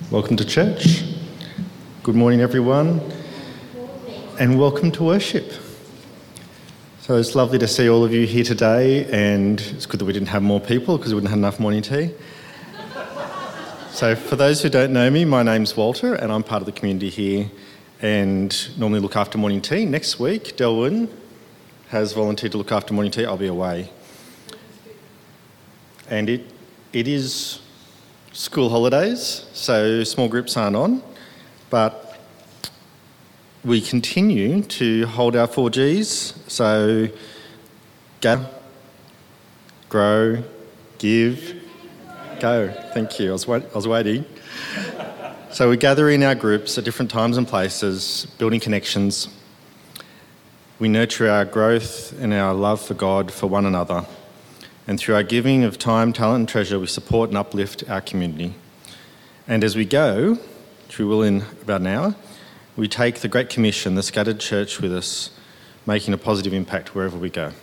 Welcome to church. Good morning, everyone, and welcome to worship. So it's lovely to see all of you here today, and it's good that we didn't have more people because we wouldn't have enough morning tea. So for those who don't know me, my name's Walter, and I'm part of the community here and normally look after morning tea. Next week, Delwyn has volunteered to look after morning tea. I'll be away. And it is school holidays, so small groups aren't on, but we continue to hold our 4Gs, so gather, grow, give, go. Thank you, I was waiting. So we gather in our groups at different times and places, building connections. We nurture our growth and our love for God, for one another. And through our giving of time, talent and treasure, we support and uplift our community. And as we go, which we will in about an hour, we take the Great Commission, the scattered church, with us, making a positive impact wherever we go.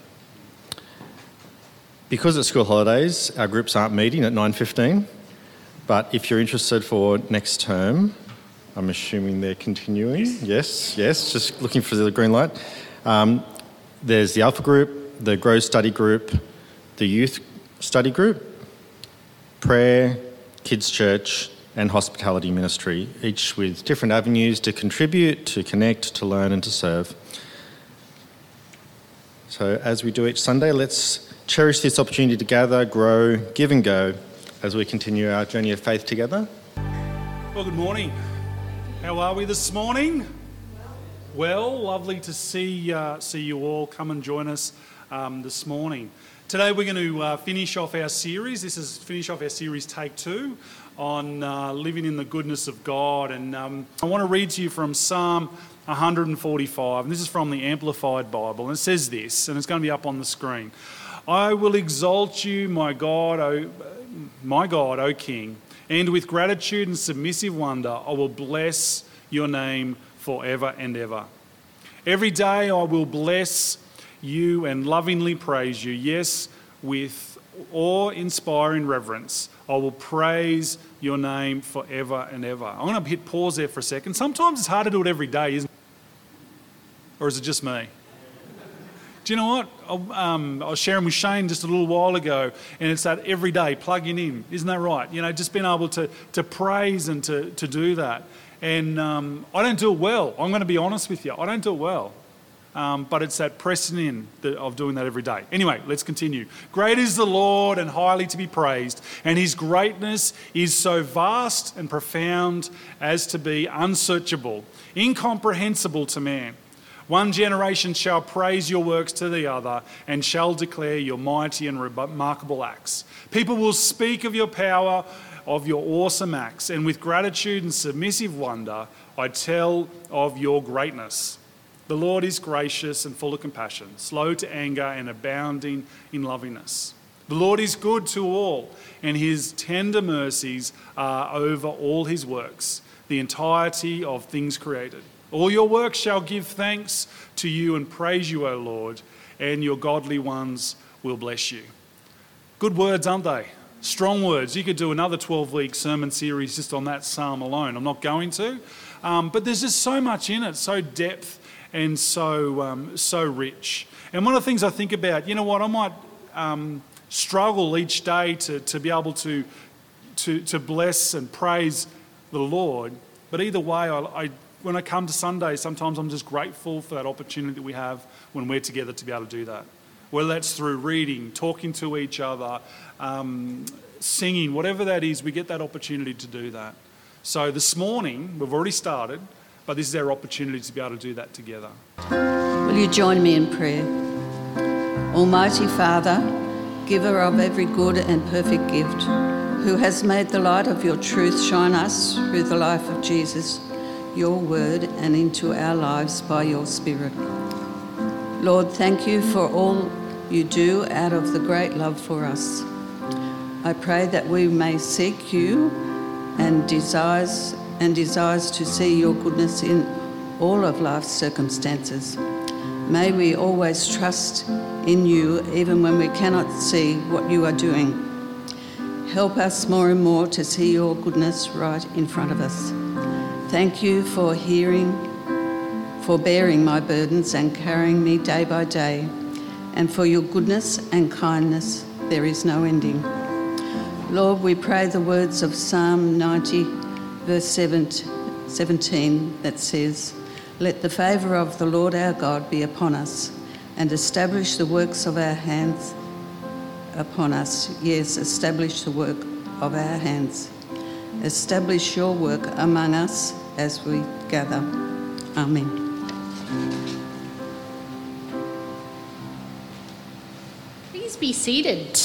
Because it's school holidays, our groups aren't meeting at 9:15, but if you're interested for next term, I'm assuming they're continuing. Yes, just looking for the green light. There's the Alpha group, the Grow study group, the youth study group, prayer, kids church, and hospitality ministry, each with different avenues to contribute, to connect, to learn and to serve. So as we do each Sunday, let's cherish this opportunity to gather, grow, give and go as we continue our journey of faith together. Well, good morning. How are we this morning? Well, lovely to see you all. Come and join us this morning. Today we're going to finish off our series. Finish off our series Take 2 on living in the goodness of God. And I want to read to you from Psalm 145. And this is from the Amplified Bible. And it says this, and it's going to be up on the screen. I will exalt you, my God, O King, and with gratitude and submissive wonder I will bless your name forever and ever. Every day I will bless you and lovingly praise you. Yes, with awe-inspiring reverence, I will praise your name forever and ever. I'm going to hit pause there for a second. Sometimes it's hard to do it every day, isn't it? Or is it just me? Do you know what? I was sharing with Shane just a little while ago, and it's that every day, plugging in. Isn't that right? You know, just being able to praise and to do that. And I don't do it well. I'm going to be honest with you. I don't do it well. But it's that pressing in of doing that every day. Anyway, let's continue. Great is the Lord and highly to be praised, and his greatness is so vast and profound as to be unsearchable, incomprehensible to man. One generation shall praise your works to the other and shall declare your mighty and remarkable acts. People will speak of your power, of your awesome acts, and with gratitude and submissive wonder, I tell of your greatness. The Lord is gracious and full of compassion, slow to anger and abounding in lovingness. The Lord is good to all, and his tender mercies are over all his works, the entirety of things created. All your works shall give thanks to you and praise you, O Lord, and your godly ones will bless you. Good words, aren't they? Strong words. You could do another 12-week sermon series just on that psalm alone. I'm not going to. But there's just so much in it, so depth and so rich. And one of the things I think about, you know what, I might struggle each day to be able to bless and praise the Lord. But either way, when I come to Sunday, sometimes I'm just grateful for that opportunity that we have when we're together to be able to do that. Whether that's through reading, talking to each other, singing, whatever that is, we get that opportunity to do that. So this morning, we've already started, but this is our opportunity to be able to do that together. Will you join me in prayer? Almighty Father, giver of every good and perfect gift, who has made the light of your truth shine us through the life of Jesus, your word, and into our lives by your Spirit. Lord, thank you for all you do out of the great love for us. I pray that we may seek you and desires to see your goodness in all of life's circumstances. May we always trust in you even when we cannot see what you are doing. Help us more and more to see your goodness right in front of us. Thank you for bearing my burdens and carrying me day by day, and for your goodness and kindness there is no ending. Lord, we pray the words of Psalm 90, verse 17 that says, "Let the favour of the Lord our God be upon us, and establish the works of our hands upon us." Yes, establish the work of our hands. Establish your work among us as we gather. Amen. Please be seated.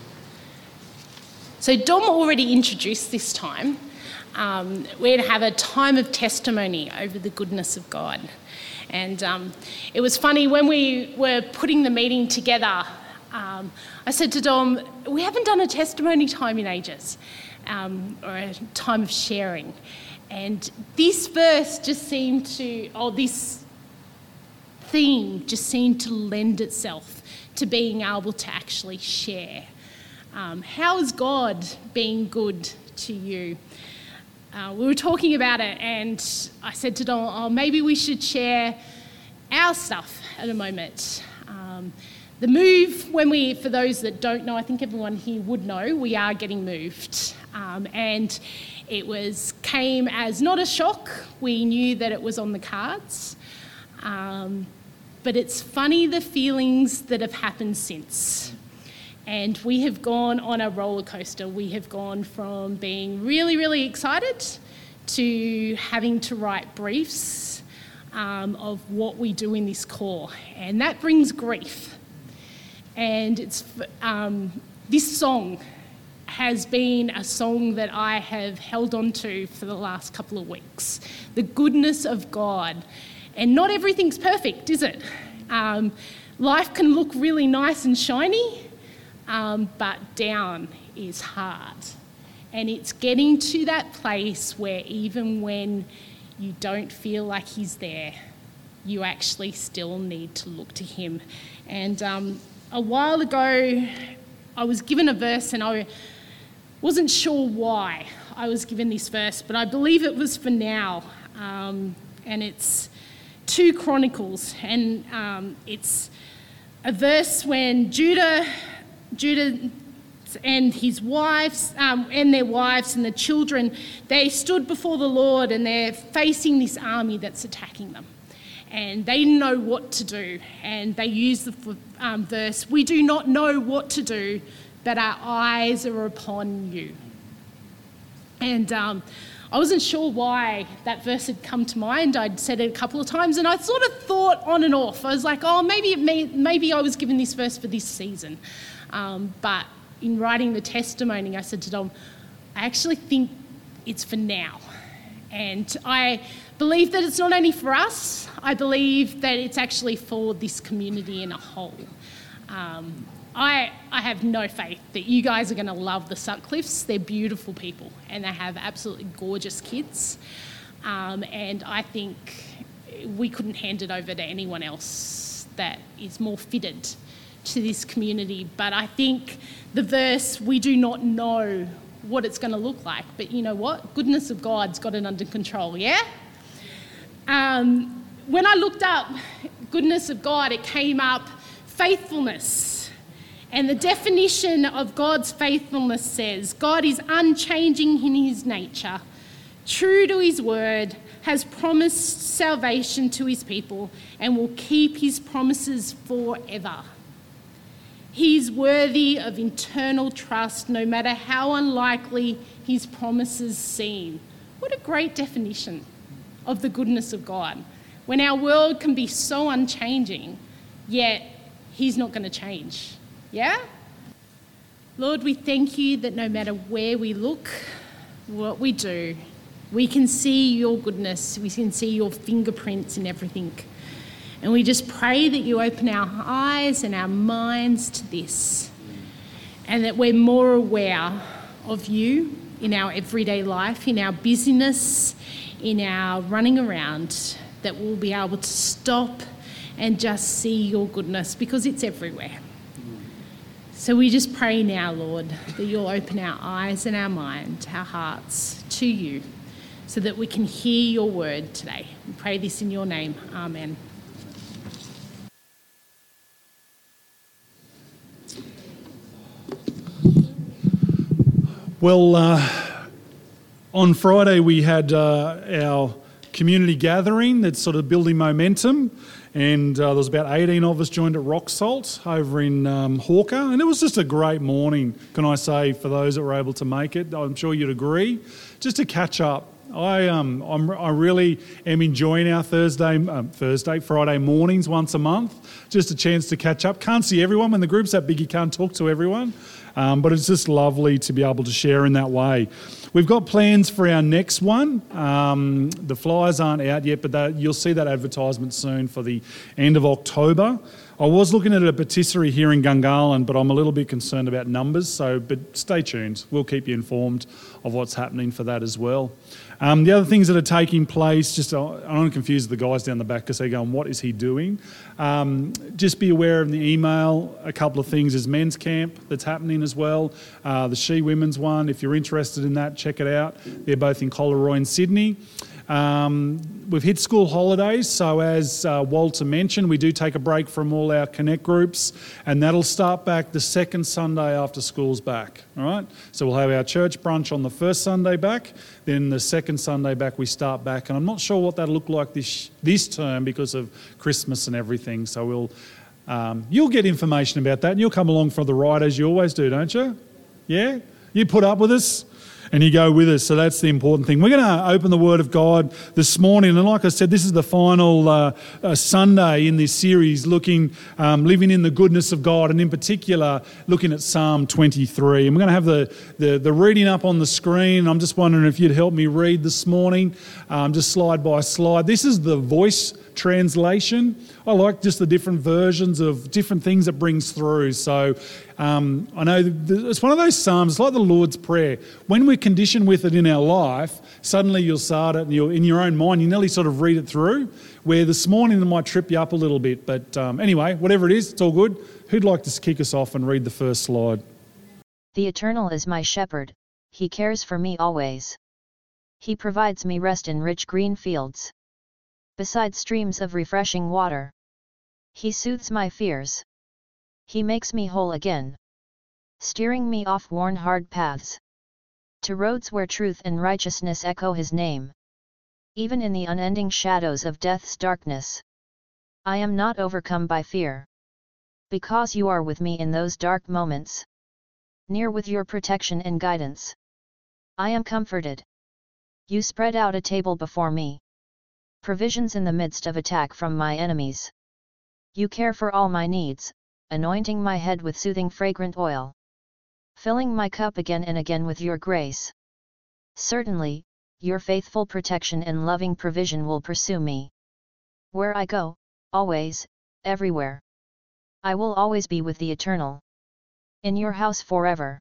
So Dom already introduced this time. We're going to have a time of testimony over the goodness of God. And it was funny, when we were putting the meeting together, I said to Dom, we haven't done a testimony time in ages, or a time of sharing. And this verse just seemed to, this theme just seemed to lend itself to being able to actually share. How is God being good to you? We were talking about it, and I said to Dom, maybe we should share our stuff at a moment. The move, for those that don't know, I think everyone here would know, we are getting moved. And it came as not a shock. We knew that it was on the cards. But it's funny the feelings that have happened since. And we have gone on a roller coaster. We have gone from being really, really excited to having to write briefs of what we do in this core. And that brings grief. And this song has been a song that I have held on to for the last couple of weeks. The goodness of God. And not everything's perfect, is it? Life can look really nice and shiny, but down is hard. And it's getting to that place where even when you don't feel like he's there, you actually still need to look to him. And a while ago, I was given a verse, and I wasn't sure why I was given this verse, but I believe it was for now. And it's 2 Chronicles, and it's a verse when Judah and his wives and their wives and the children, they stood before the Lord, and they're facing this army that's attacking them. And they didn't know what to do. And they use the verse, "We do not know what to do, but our eyes are upon you." And I wasn't sure why that verse had come to mind. I'd said it a couple of times, and I sort of thought on and off. I was like, maybe I was given this verse for this season. But in writing the testimony, I said to Dom, I actually think it's for now. And I believe that it's not only for us, I believe that it's actually for this community in a whole. I have no faith that you guys are going to love the Sutcliffes. They're beautiful people, and they have absolutely gorgeous kids. And I think we couldn't hand it over to anyone else that is more fitted to this community. But I think the verse, "We do not know what it's going to look like, but you know what? Goodness of God's got it under control," yeah? When I looked up goodness of God, it came up faithfulness. And the definition of God's faithfulness says, God is unchanging in his nature, true to his word, has promised salvation to his people, and will keep his promises forever. He is worthy of eternal trust, no matter how unlikely his promises seem. What a great definition of the goodness of God. When our world can be so unchanging, yet he's not going to change. Yeah? Lord, we thank you that no matter where we look, what we do, we can see your goodness, we can see your fingerprints in everything. And we just pray that you open our eyes and our minds to this, and that we're more aware of you in our everyday life, in our busyness, in our running around, that we'll be able to stop and just see your goodness, because it's everywhere. So we just pray now, Lord, that you'll open our eyes and our mind, our hearts to you, so that we can hear your word today. We pray this in your name. Amen. Well, on Friday we had our community gathering that's sort of building momentum, and there was about 18 of us joined at Rock Salt over in Hawker, and it was just a great morning, can I say, for those that were able to make it. I'm sure you'd agree. Just to catch up. I really am enjoying our Friday mornings once a month. Just a chance to catch up. Can't see everyone when the group's that big. You can't talk to everyone, but it's just lovely to be able to share in that way. We've got plans for our next one. The flyers aren't out yet, but you'll see that advertisement soon for the end of October. I was looking at a patisserie here in Gungahlin, but I'm a little bit concerned about numbers, but stay tuned. We'll keep you informed of what's happening for that as well. The other things that are taking place, I don't want to confuse the guys down the back because they're going, what is he doing? Just be aware of the email. A couple of things. There's men's camp that's happening as well. The She Women's one, if you're interested in that, check it out. They're both in Collaroy and Sydney. We've hit school holidays, so as Walter mentioned, we do take a break from all our Connect groups, and that'll start back the second Sunday after school's back, all right? So we'll have our church brunch on the first Sunday back, then the second Sunday back we start back, and I'm not sure what that'll look like this term because of Christmas and everything, so you'll get information about that, and you'll come along for the ride as you always do, don't you? Yeah? You put up with us? And you go with us, so that's the important thing. We're going to open the Word of God this morning, and like I said, this is the final Sunday in this series, living in the goodness of God, and in particular, looking at Psalm 23. And we're going to have the reading up on the screen. I'm just wondering if you'd help me read this morning, just slide by slide. This is the Voice translation. I like just the different versions of different things it brings through. So I know it's one of those psalms, it's like the Lord's Prayer. When we're conditioned with it in our life, suddenly you'll start it and in your own mind, you nearly sort of read it through, where this morning it might trip you up a little bit. But anyway, whatever it is, it's all good. Who'd like to kick us off and read the first slide? The Eternal is my shepherd, he cares for me always. He provides me rest in rich green fields, beside streams of refreshing water. He soothes my fears. He makes me whole again, steering me off worn hard paths, to roads where truth and righteousness echo his name. Even in the unending shadows of death's darkness, I am not overcome by fear, because you are with me in those dark moments, near with your protection and guidance. I am comforted. You spread out a table before me, provisions in the midst of attack from my enemies. You care for all my needs, anointing my head with soothing fragrant oil, filling my cup again and again with your grace. Certainly, your faithful protection and loving provision will pursue me. Where I go, always, everywhere, I will always be with the Eternal, in your house forever.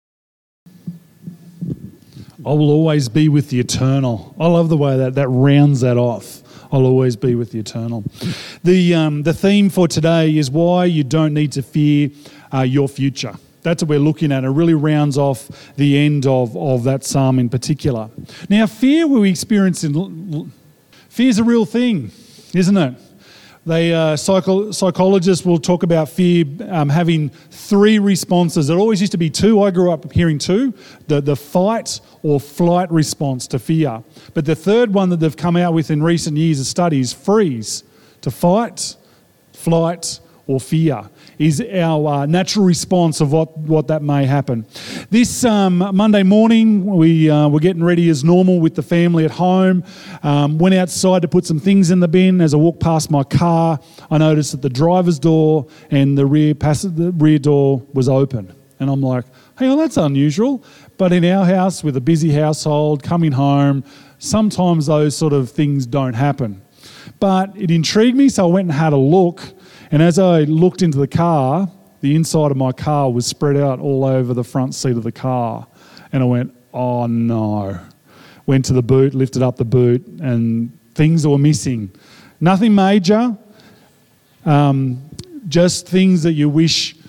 I will always be with the Eternal. I love the way that rounds that off. I'll always be with the Eternal. The theme for today is why you don't need to fear your future. That's what we're looking at. It really rounds off the end of that psalm in particular. Now, fear we experience fear is a real thing, isn't it? Psychologists will talk about fear having three responses. It always used to be two. I grew up hearing two, the fight or flight response to fear. But the third one that they've come out with in recent years of studies, freeze, to fight, flight, or fear, is our natural response of what that may happen. This Monday morning, we were getting ready as normal with the family at home. Went outside to put some things in the bin. As I walked past my car, I noticed that the driver's door and the rear door was open. And I'm like, hang on, that's unusual. But in our house, with a busy household, coming home, sometimes those sort of things don't happen. But it intrigued me, so I went and had a look. And as I looked into the car, the inside of my car was spread out all over the front seat of the car. And I went, oh no. Went to the boot, lifted up the boot, and things were missing. Nothing major, just things that you wish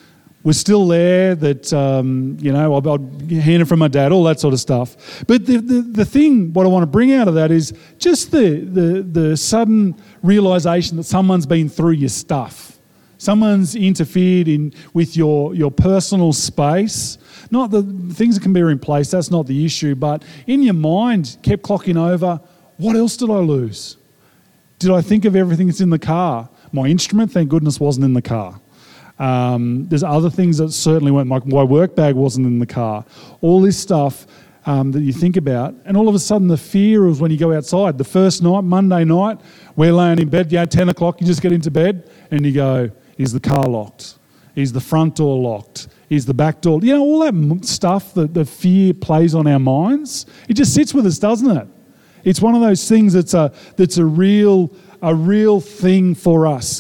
was still there, that, I'd hand it from my dad, all that sort of stuff. But the thing, what I want to bring out of that is just the sudden realisation that someone's been through your stuff. Someone's interfered with your personal space. Not the things that can be in place, that's not the issue, but in your mind kept clocking over, what else did I lose? Did I think of everything that's in the car? My instrument, thank goodness, wasn't in the car. There's other things that certainly weren't. My work bag wasn't in the car. All this stuff that you think about, and all of a sudden the fear is when you go outside. The first night, Monday night, we're laying in bed, 10 o'clock, you just get into bed and you go, is the car locked? Is the front door locked? Is the back door? All that stuff that the fear plays on our minds, it just sits with us, doesn't it? It's one of those things that's a real thing for us.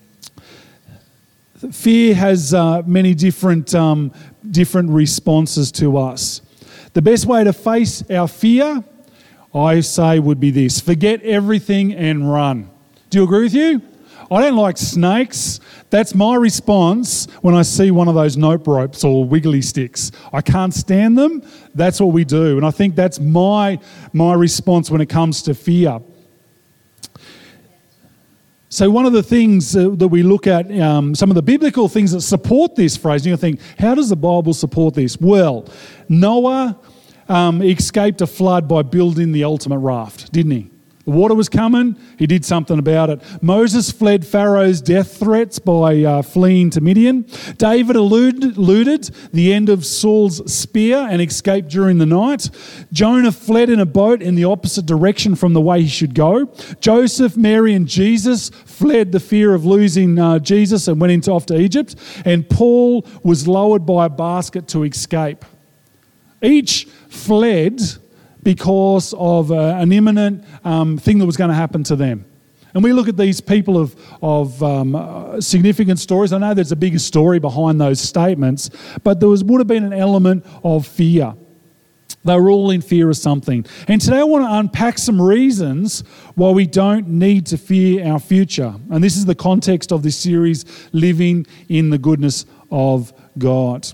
Fear has many different responses to us. The best way to face our fear, I say, would be this: forget everything and run. Do you agree with you? I don't like snakes. That's my response when I see one of those nope ropes or wiggly sticks. I can't stand them. That's what we do. And I think that's my response when it comes to fear. So one of the things that we look at, some of the biblical things that support this phrase, you think, how does the Bible support this? Well, Noah escaped a flood by building the ultimate raft, didn't he? The water was coming, he did something about it. Moses fled Pharaoh's death threats by fleeing to Midian. David eluded the end of Saul's spear and escaped during the night. Jonah fled in a boat in the opposite direction from the way he should go. Joseph, Mary and Jesus fled the fear of losing Jesus and went off to Egypt. And Paul was lowered by a basket to escape. Each fled because of an imminent thing that was going to happen to them. And we look at these people of significant stories. I know there's a bigger story behind those statements, but there would have been an element of fear. They were all in fear of something. And today I want to unpack some reasons why we don't need to fear our future. And this is the context of this series, Living in the Goodness of God.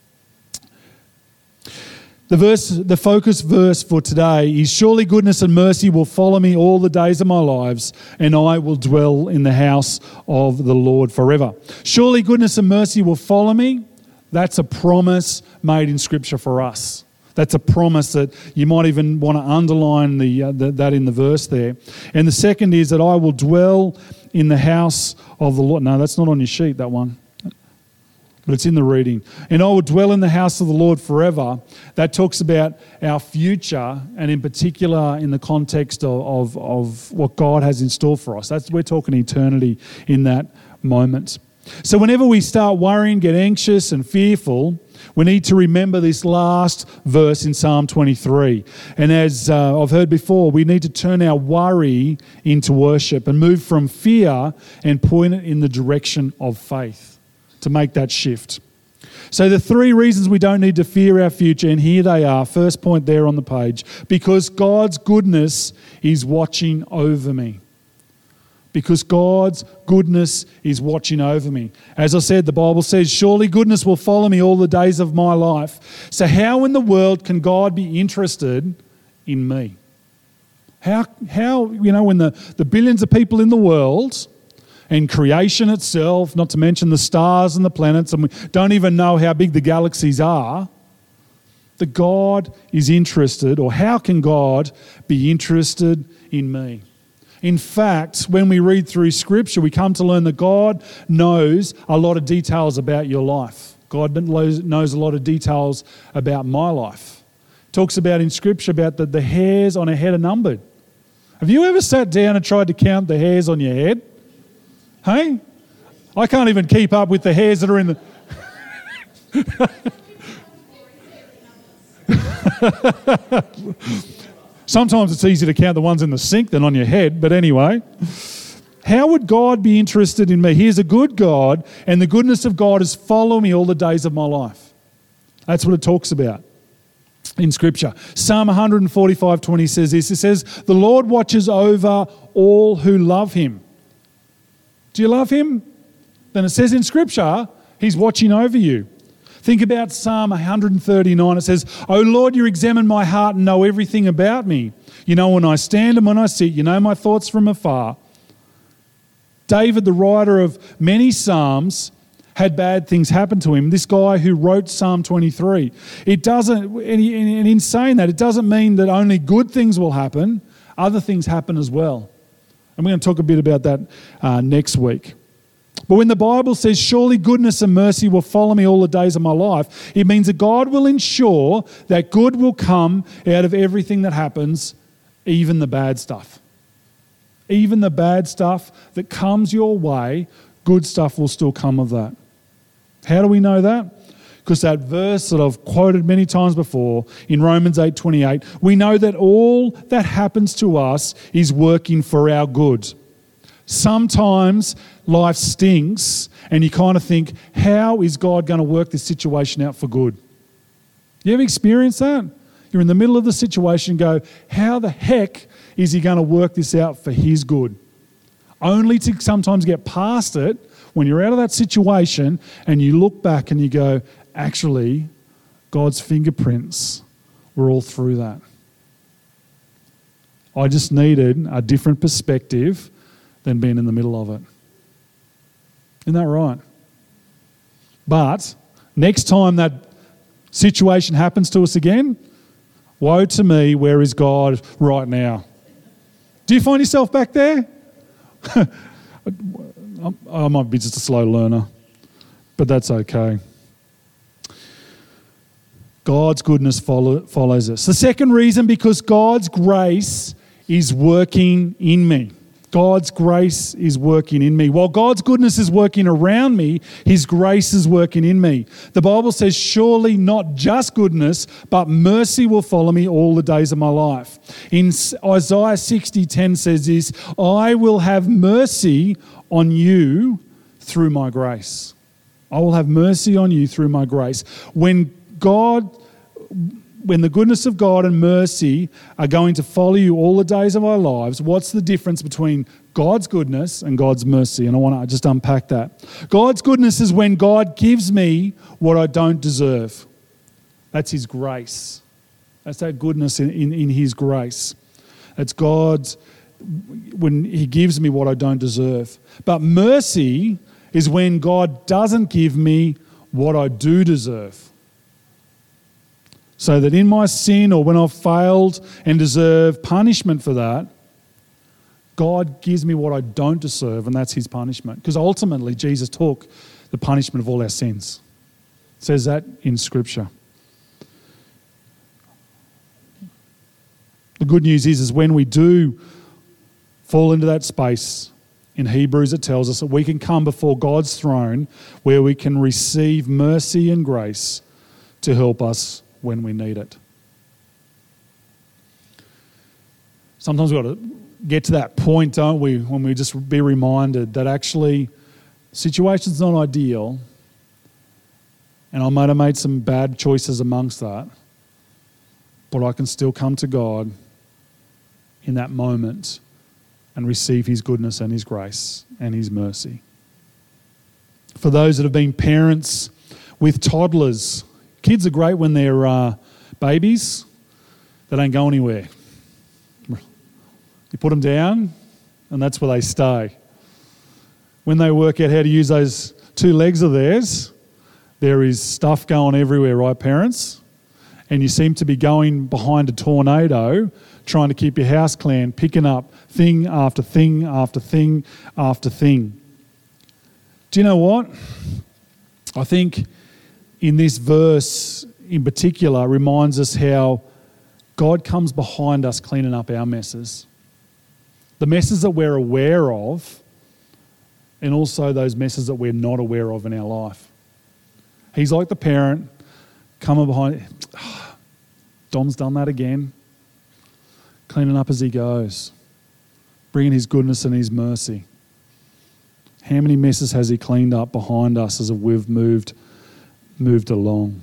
The focus verse for today is, surely goodness and mercy will follow me all the days of my lives, and I will dwell in the house of the Lord forever. Surely goodness and mercy will follow me. That's a promise made in Scripture for us. That's a promise that you might even want to underline that in the verse there. And the second is that I will dwell in the house of the Lord. No, that's not on your sheet, that one. But it's in the reading. And I will dwell in the house of the Lord forever. That talks about our future, and in particular in the context of what God has in store for us. We're talking eternity in that moment. So whenever we start worrying, get anxious and fearful, we need to remember this last verse in Psalm 23. And as I've heard before, we need to turn our worry into worship and move from fear and point it in the direction of faith, to make that shift. So the three reasons we don't need to fear our future, and here they are. First point there on the page. Because God's goodness is watching over me. Because God's goodness is watching over me. As I said, the Bible says, surely goodness will follow me all the days of my life. So how in the world can God be interested in me? How when the billions of people in the world and creation itself, not to mention the stars and the planets, and we don't even know how big the galaxies are, that God is interested, or how can God be interested in me? In fact, when we read through Scripture, we come to learn that God knows a lot of details about your life. God knows a lot of details about my life. Talks about in Scripture about the hairs on a head are numbered. Have you ever sat down and tried to count the hairs on your head? Hey? I can't even keep up with the hairs that are in the... Sometimes it's easier to count the ones in the sink than on your head, but anyway. How would God be interested in me? He is a good God, and the goodness of God is following me all the days of my life. That's what it talks about in Scripture. Psalm 145:20 says this. It says, the Lord watches over all who love him. Do you love him? Then it says in Scripture, He's watching over you. Think about Psalm 139. It says, "O Lord, you examine my heart and know everything about me. You know when I stand and when I sit. You know my thoughts from afar." David, the writer of many Psalms, had bad things happen to him. This guy who wrote Psalm 23. It doesn't, and in saying that, it doesn't mean that only good things will happen. Other things happen as well. And we're going to talk a bit about that next week. But when the Bible says, "Surely goodness and mercy will follow me all the days of my life," it means that God will ensure that good will come out of everything that happens, even the bad stuff. Even the bad stuff that comes your way, good stuff will still come of that. How do we know that? Because that verse that I've quoted many times before in Romans 8:28, we know that all that happens to us is working for our good. Sometimes life stinks and you kind of think, how is God going to work this situation out for good? You ever experienced that? You're in the middle of the situation and go, how the heck is he going to work this out for his good? Only to sometimes get past it when you're out of that situation and you look back and you go, actually, God's fingerprints were all through that. I just needed a different perspective than being in the middle of it. Isn't that right? But next time that situation happens to us again, woe to me, where is God right now? Do you find yourself back there? I might be just a slow learner, but that's okay. God's goodness follows us. The second reason, because God's grace is working in me. God's grace is working in me. While God's goodness is working around me, his grace is working in me. The Bible says, "Surely not just goodness, but mercy will follow me all the days of my life." In Isaiah 60:10 says this, "I will have mercy on you through my grace." I will have mercy on you through my grace. When the goodness of God and mercy are going to follow you all the days of our lives, what's the difference between God's goodness and God's mercy? And I want to just unpack that. God's goodness is when God gives me what I don't deserve. That's his grace. That's that goodness in his grace. It's God's, when he gives me what I don't deserve. But mercy is when God doesn't give me what I do deserve. So that in my sin, or when I've failed and deserve punishment for that, God gives me what I don't deserve, and that's his punishment. Because ultimately, Jesus took the punishment of all our sins. It says that in Scripture. The good news is when we do fall into that space, in Hebrews it tells us that we can come before God's throne where we can receive mercy and grace to help us when we need it. Sometimes we've got to get to that point, don't we, when we just be reminded that actually situation's not ideal, and I might have made some bad choices amongst that, but I can still come to God in that moment and receive his goodness and his grace and his mercy. For those that have been parents with toddlers, kids are great when they're babies. They don't go anywhere. You put them down and that's where they stay. When they work out how to use those two legs of theirs, there is stuff going everywhere, right, parents? And you seem to be going behind a tornado trying to keep your house clean, picking up thing after thing after thing after thing. Do you know what? I think in this verse in particular reminds us how God comes behind us cleaning up our messes. The messes that we're aware of, and also those messes that we're not aware of in our life. He's like the parent coming behind, Dom's done that again, cleaning up as he goes, bringing his goodness and his mercy. How many messes has he cleaned up behind us as we've moved along?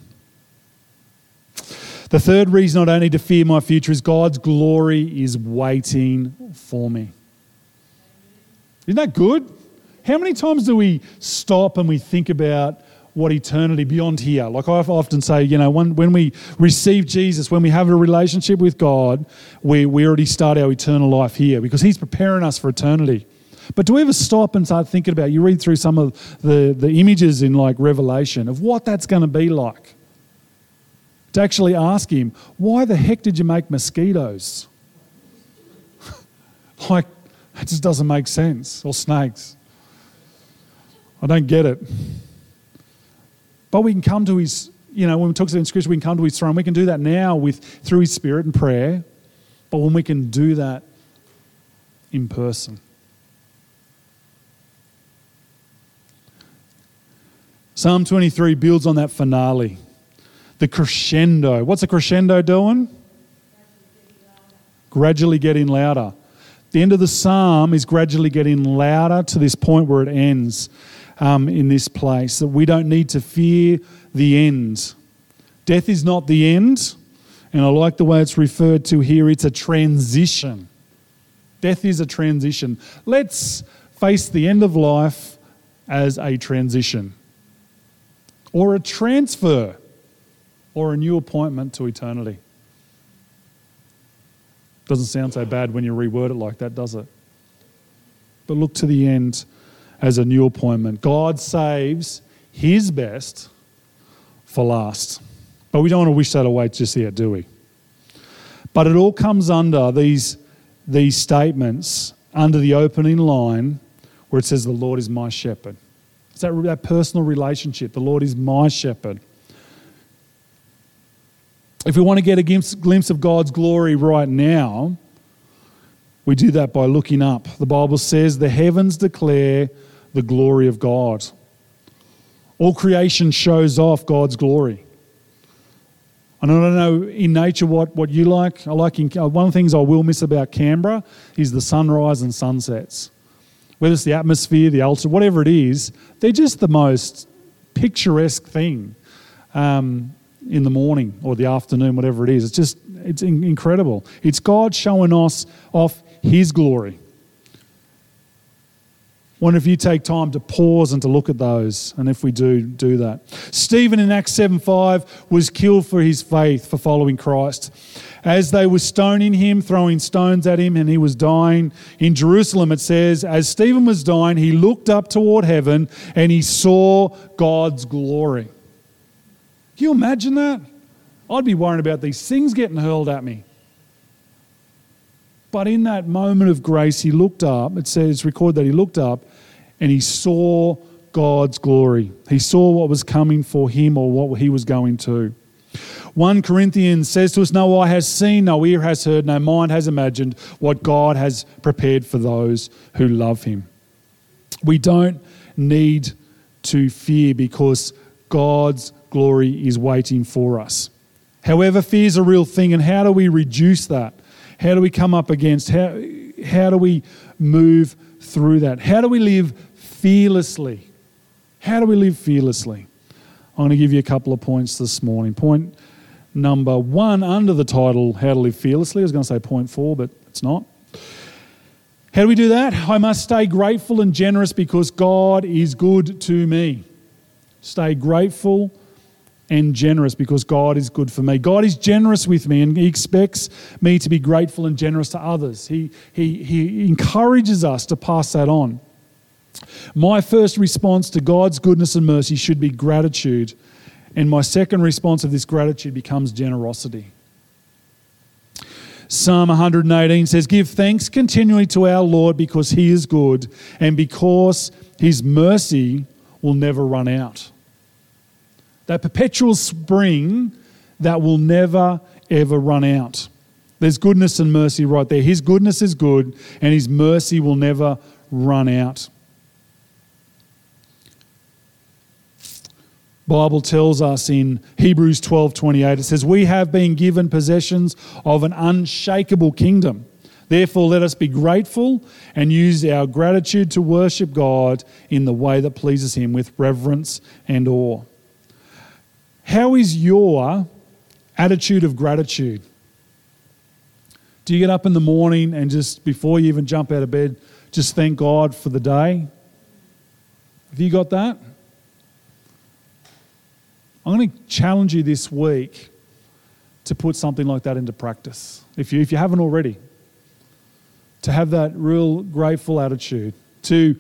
The third reason I don't need to fear my future is God's glory is waiting for me. Isn't that good? How many times do we stop and we think about what eternity beyond here. Like I often say, when we receive Jesus, when we have a relationship with God, we already start our eternal life here because he's preparing us for eternity. But do we ever stop and start thinking about, you read through some of the images in like Revelation of what that's going to be like? To actually ask him, why the heck did you make mosquitoes? Like, it just doesn't make sense. Or snakes. I don't get it. But we can come to his, when we talk about in Scripture, we can come to his throne. We can do that now through his Spirit and prayer. But when we can do that in person. Psalm 23 builds on that finale. The crescendo. What's a crescendo doing? Gradually getting louder. The end of the psalm is gradually getting louder to this point where it ends in this place. That we don't need to fear the end. Death is not the end. And I like the way it's referred to here. It's a transition. Death is a transition. Let's face the end of life as a transition. Or a transfer. Or a new appointment to eternity. Doesn't sound so bad when you reword it like that, does it? But look to the end as a new appointment. God saves his best for last. But we don't want to wish that away just yet, do we? But it all comes under these statements, under the opening line where it says, the Lord is my shepherd. It's that personal relationship. The Lord is my shepherd. If we want to get a glimpse of God's glory right now, we do that by looking up. The Bible says the heavens declare the glory of God. All creation shows off God's glory. And I don't know in nature what you like. One of the things I will miss about Canberra is the sunrise and sunsets. Whether it's the atmosphere, the altitude, whatever it is, they're just the most picturesque thing. In the morning or the afternoon, whatever it is. It's incredible. It's God showing us off his glory. Wonder if you take time to pause and to look at those, and if we do that. Stephen in Acts 7:5 was killed for his faith, for following Christ. As they were stoning him, throwing stones at him, and he was dying, in Jerusalem it says, as Stephen was dying, he looked up toward heaven and he saw God's glory. Can you imagine that? I'd be worrying about these things getting hurled at me. But in that moment of grace, he looked up. It says, it's recorded that he looked up and he saw God's glory. He saw what was coming for him or what he was going to. 1 Corinthians says to us, no eye has seen, no ear has heard, no mind has imagined what God has prepared for those who love him. We don't need to fear because God's glory is waiting for us. However, fear is a real thing, and how do we reduce that? How do we come up against, how do we move through that? How do we live fearlessly? How do we live fearlessly? I'm going to give you a couple of points this morning. Point number 1 under the title, How to Live Fearlessly. I was going to say point 4, but it's not. How do we do that? I must stay grateful and generous because God is good to me. Stay grateful and generous because God is good for me. God is generous with me and he expects me to be grateful and generous to others. He encourages us to pass that on. My first response to God's goodness and mercy should be gratitude, and my second response of this gratitude becomes generosity. Psalm 118 says, give thanks continually to our Lord because he is good and because his mercy will never run out. That perpetual spring that will never, ever run out. There's goodness and mercy right there. His goodness is good and his mercy will never run out. Bible tells us in Hebrews 12:28, it says, we have been given possessions of an unshakable kingdom. Therefore, let us be grateful and use our gratitude to worship God in the way that pleases him with reverence and awe. How is your attitude of gratitude? Do you get up in the morning and just before you even jump out of bed, just thank God for the day? Have you got that? I'm going to challenge you this week to put something like that into practice, if you haven't already. To have that real grateful attitude. To,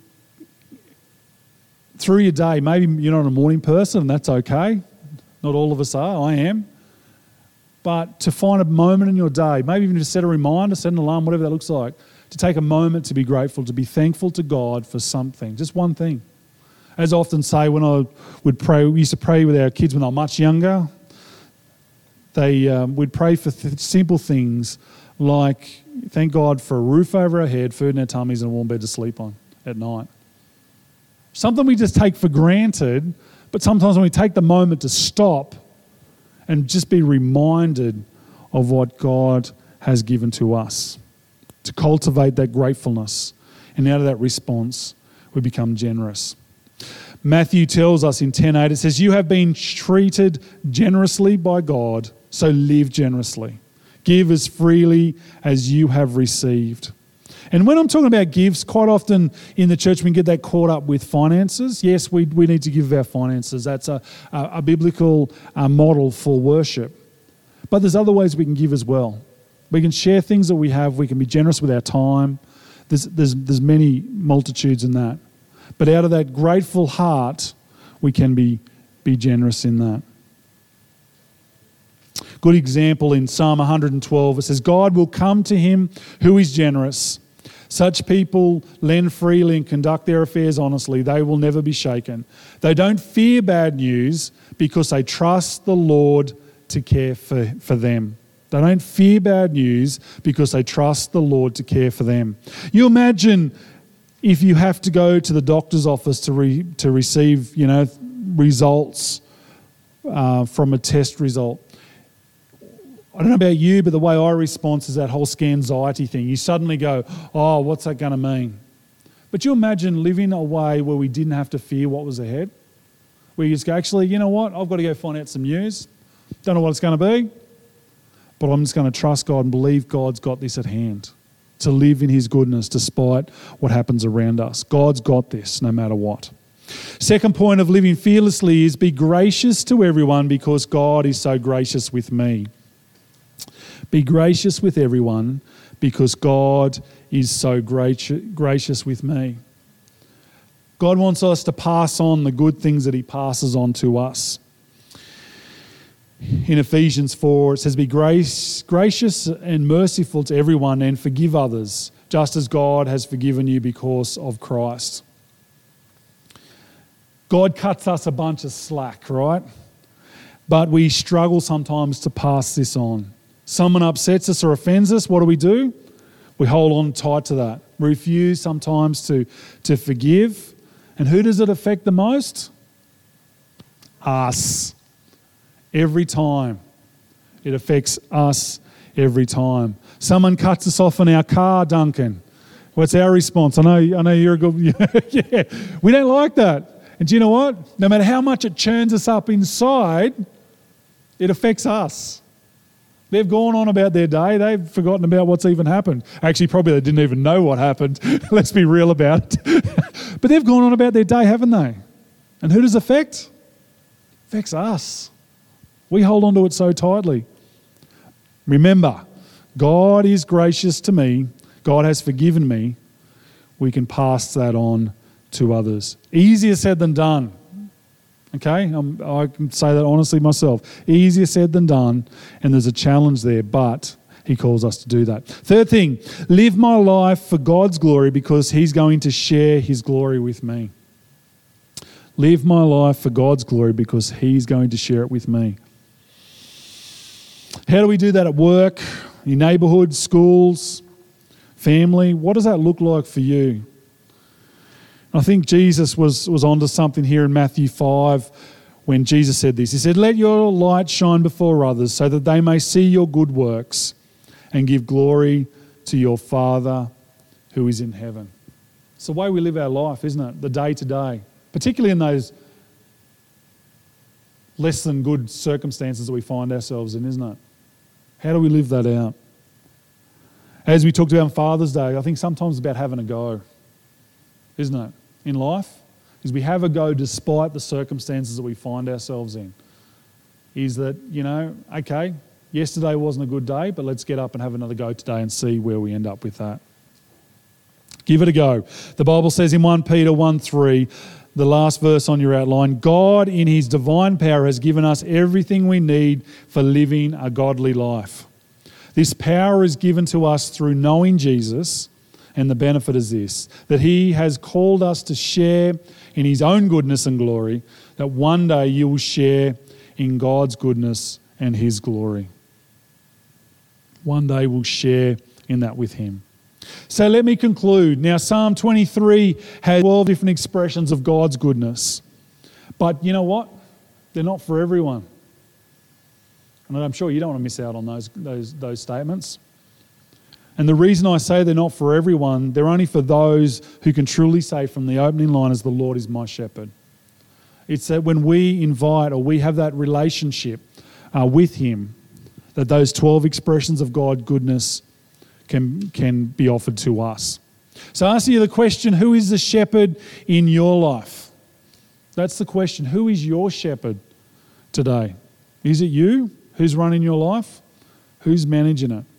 through your day, maybe you're not a morning person and that's okay. Not all of us are, I am. But to find a moment in your day, maybe even to set a reminder, set an alarm, whatever that looks like, to take a moment to be grateful, to be thankful to God for something, just one thing. As I often say, when I would pray, we used to pray with our kids when they were much younger. We'd pray for simple things like, thank God for a roof over our head, food in our tummies, and a warm bed to sleep on at night. Something we just take for granted, but sometimes when we take the moment to stop and just be reminded of what God has given to us, to cultivate that gratefulness, and out of that response, we become generous. Matthew tells us in 10:8, it says, you have been treated generously by God, so live generously. Give as freely as you have received. And when I'm talking about gifts, quite often in the church we can get that caught up with finances. Yes, we need to give our finances. That's a biblical model for worship. But there's other ways we can give as well. We can share things that we have. We can be generous with our time. There's many multitudes in that. But out of that grateful heart, we can be generous in that. Good example in Psalm 112, it says, God will come to him who is generous. Such people lend freely and conduct their affairs honestly. They will never be shaken. They don't fear bad news because they trust the Lord to care for them. They don't fear bad news because they trust the Lord to care for them. You imagine if you have to go to the doctor's office to receive, results from a test result. I don't know about you, but the way I respond is that whole scanxiety thing. You suddenly go, oh, what's that going to mean? But you imagine living a way where we didn't have to fear what was ahead. Where you just go, actually, you know what? I've got to go find out some news. Don't know what it's going to be, but I'm just going to trust God and believe God's got this at hand. To live in his goodness despite what happens around us. God's got this no matter what. Second point of living fearlessly is be gracious to everyone because God is so gracious with me. Be gracious with everyone because God is so gracious with me. God wants us to pass on the good things that he passes on to us. In Ephesians 4, it says, be gracious and merciful to everyone and forgive others, just as God has forgiven you because of Christ. God cuts us a bunch of slack, right? But we struggle sometimes to pass this on. Someone upsets us or offends us, what do? We hold on tight to that. We refuse sometimes to forgive. And who does it affect the most? Us. Every time. It affects us every time. Someone cuts us off in our car, Duncan. What's our response? I know you're a good... yeah, we don't like that. And do you know what? No matter how much it churns us up inside, it affects us. They've gone on about their day. They've forgotten about what's even happened. Actually, probably they didn't even know what happened. Let's be real about it. But they've gone on about their day, haven't they? And who does it affect? It affects us. We hold on to it so tightly. Remember, God is gracious to me. God has forgiven me. We can pass that on to others. Easier said than done. Okay, I can say that honestly myself. Easier said than done, and there's a challenge there, but he calls us to do that. Third thing, live my life for God's glory because he's going to share his glory with me. Live my life for God's glory because he's going to share it with me. How do we do that at work, your neighbourhood, schools, family? What does that look like for you? I think Jesus was onto something here in Matthew 5 when Jesus said this. He said, let your light shine before others so that they may see your good works and give glory to your Father who is in heaven. It's the way we live our life, isn't it? The day to day, particularly in those less than good circumstances that we find ourselves in, isn't it? How do we live that out? As we talked about on Father's Day, I think sometimes it's about having a go, isn't it? In life, is we have a go despite the circumstances that we find ourselves in. Is that, okay, yesterday wasn't a good day, but let's get up and have another go today and see where we end up with that. Give it a go. The Bible says in 1 Peter 1:3, the last verse on your outline, God in his divine power has given us everything we need for living a godly life. This power is given to us through knowing Jesus, and the benefit is this, that he has called us to share in his own goodness and glory, that one day you will share in God's goodness and his glory. One day we'll share in that with him. So let me conclude. Now, Psalm 23 has 12 different expressions of God's goodness. But you know what? They're not for everyone. And I'm sure you don't want to miss out on those statements. And the reason I say they're not for everyone, they're only for those who can truly say from the opening line as the Lord is my shepherd. It's that when we invite or we have that relationship with him, that those 12 expressions of God's goodness can be offered to us. So I ask you the question, who is the shepherd in your life? That's the question. Who is your shepherd today? Is it you who's running your life? Who's managing it?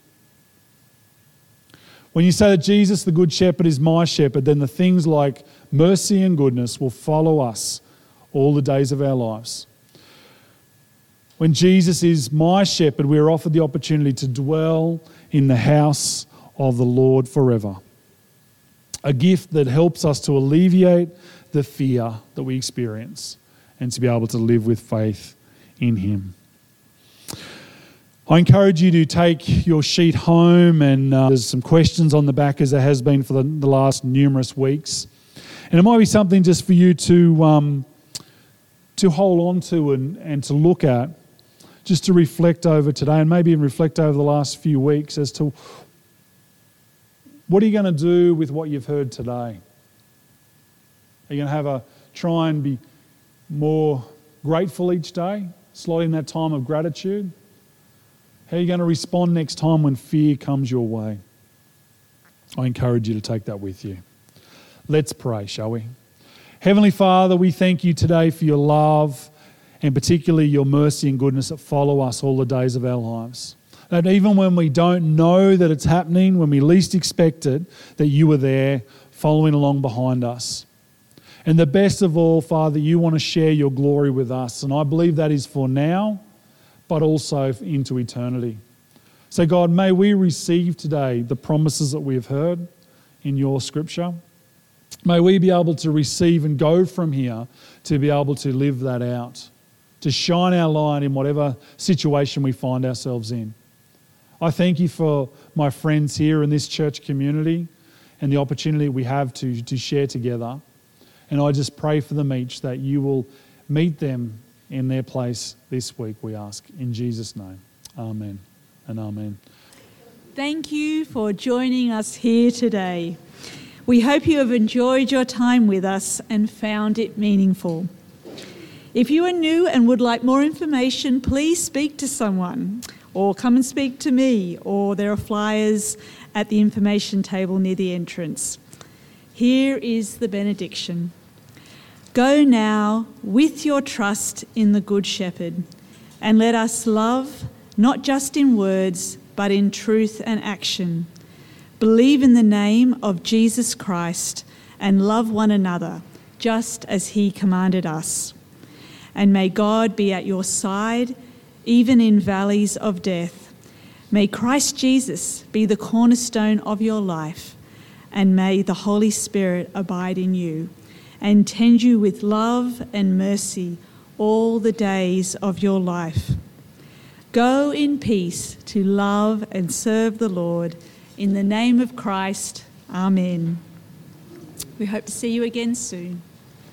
When you say that Jesus, the good shepherd, is my shepherd, then the things like mercy and goodness will follow us all the days of our lives. When Jesus is my shepherd, we are offered the opportunity to dwell in the house of the Lord forever. A gift that helps us to alleviate the fear that we experience and to be able to live with faith in him. I encourage you to take your sheet home, and there's some questions on the back, as there has been for the last numerous weeks. And it might be something just for you to hold on to and to look at, just to reflect over today, and maybe even reflect over the last few weeks as to what are you going to do with what you've heard today? Are you going to try and be more grateful each day, slot in that time of gratitude? How are you going to respond next time when fear comes your way? I encourage you to take that with you. Let's pray, shall we? Heavenly Father, we thank you today for your love and particularly your mercy and goodness that follow us all the days of our lives. That even when we don't know that it's happening, when we least expect it, that you are there following along behind us. And the best of all, Father, you want to share your glory with us. And I believe that is for now, but also into eternity. So God, may we receive today the promises that we have heard in your scripture. May we be able to receive and go from here to be able to live that out, to shine our light in whatever situation we find ourselves in. I thank you for my friends here in this church community and the opportunity we have to share together. And I just pray for them each that you will meet them in their place this week, we ask. In Jesus' name, amen and amen. Thank you for joining us here today. We hope you have enjoyed your time with us and found it meaningful. If you are new and would like more information, please speak to someone or come and speak to me, or there are flyers at the information table near the entrance. Here is the benediction. Go now with your trust in the Good Shepherd, and let us love, not just in words, but in truth and action. Believe in the name of Jesus Christ and love one another, just as he commanded us. And may God be at your side, even in valleys of death. May Christ Jesus be the cornerstone of your life, and may the Holy Spirit abide in you and tend you with love and mercy all the days of your life. Go in peace to love and serve the Lord. In the name of Christ, amen. We hope to see you again soon.